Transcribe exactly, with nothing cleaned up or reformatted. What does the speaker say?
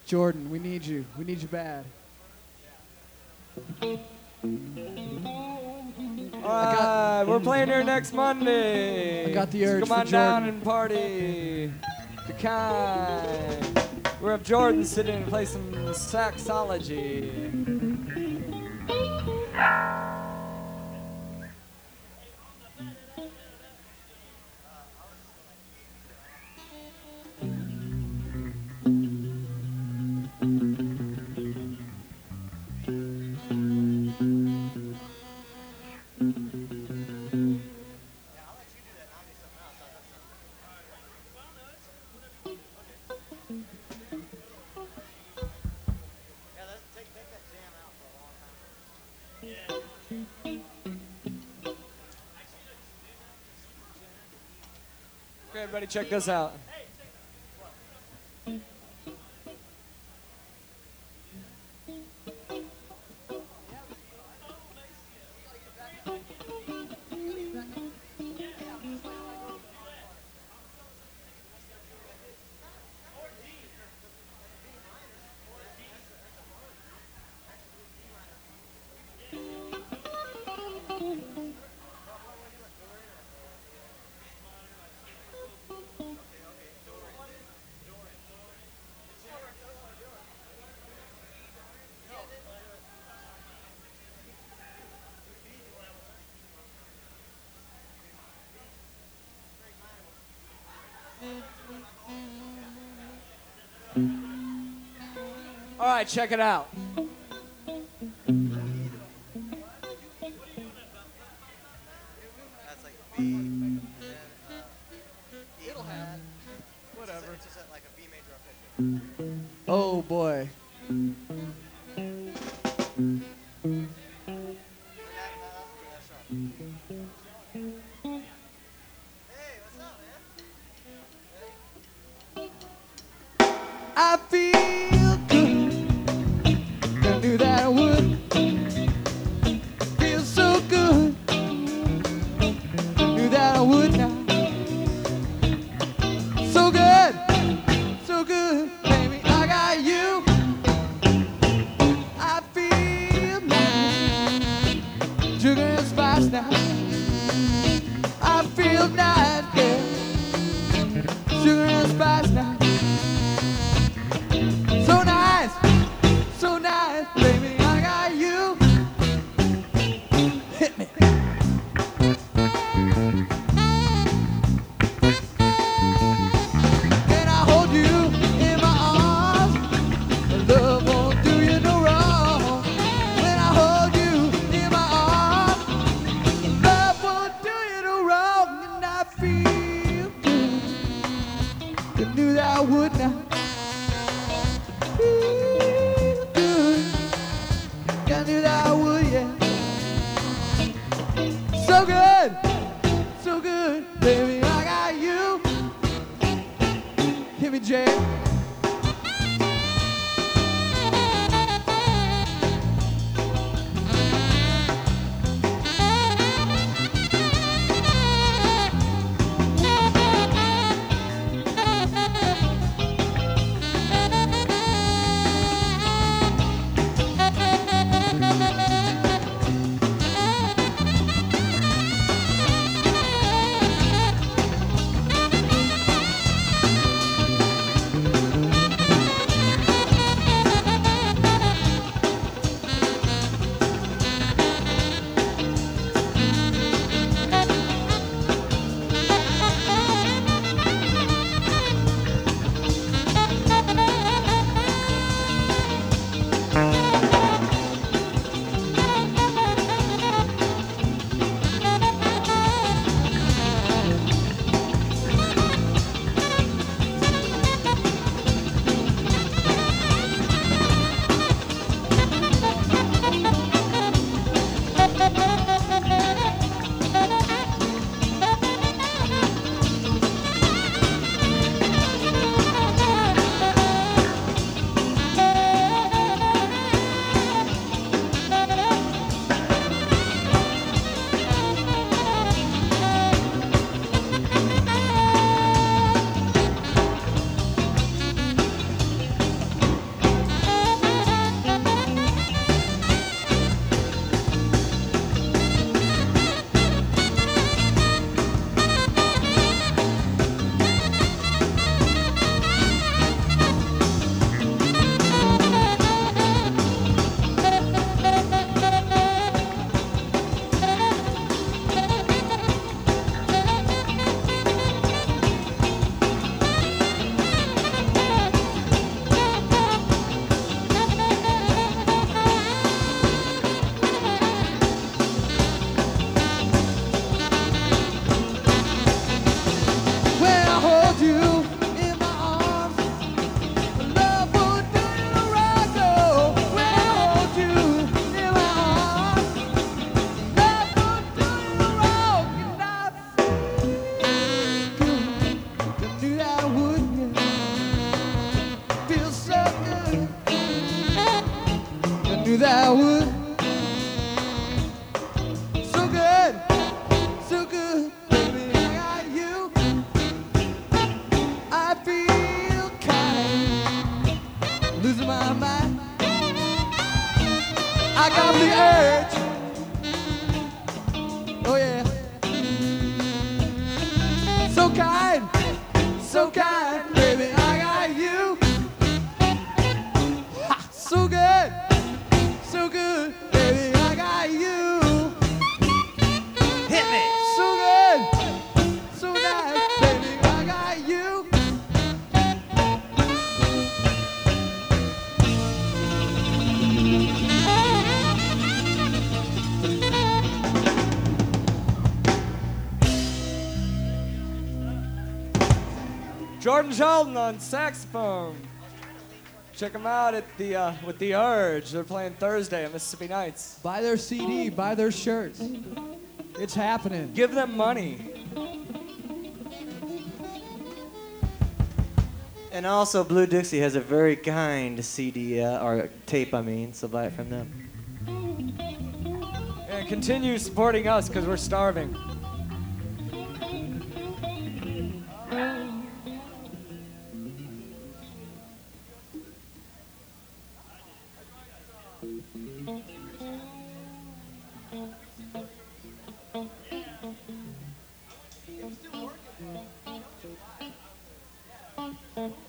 Jordan, we need you. We need you bad. All right, we're playing here next Monday. I got the So urge come for on down Jordan. and party. Be kind. We have Jordan sitting and play some saxology. Okay, everybody, check this out. All right, check it out. That's like B, and then uh, It'll have. Whatever. It's just like a B major arpeggio. Oh boy. And that, that, that's sharp. Hey, what's up, man? I feel good. I knew that I would. Feel so good. Knew that I would now. So good. So good. Baby, I got you. I feel nice. Sugar and spice now. I feel nice, yeah. Sugar and spice now. you that would. So good, so good, baby, I got you. I feel kind, losing my mind. I got the urge. Oh yeah. So kind, so kind, baby, I got you. Ha, so good, so good, baby, I got you. Hit me. So good, so nice, baby, I got you. Jordan Sheldon on saxophone. Check them out at the uh, with the Urge. They're playing Thursday at Mississippi Nights. Buy their C D, buy their shirts. It's happening. Give them money. And also, Blue Dixie has a very kind C D, uh, or tape, I mean, so buy it from them. And continue supporting us because we're starving. Still working.